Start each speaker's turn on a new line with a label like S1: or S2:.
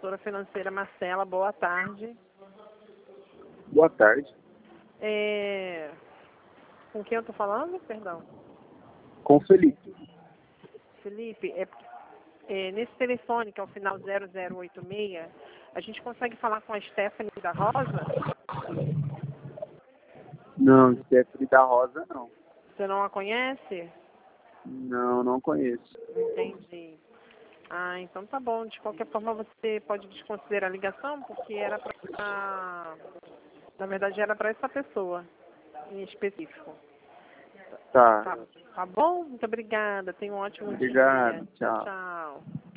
S1: assessora financeira Marcela. Boa tarde.
S2: Boa tarde.
S1: Com quem eu estou falando? Perdão.
S2: Com o Felipe.
S1: Felipe, nesse telefone, que é o final 0086, a gente consegue falar com a Stephanie da Rosa?
S2: Não, Stephanie da Rosa, não.
S1: Você não a conhece?
S2: Não, não conheço.
S1: Entendi. Ah, então tá bom. De qualquer forma, você pode desconsiderar a ligação, porque era para... Na verdade, era para essa pessoa em específico.
S2: Tá.
S1: Tá bom? Muito obrigada. Tenha um ótimo dia.
S2: Obrigado. Tchau.
S1: Tchau.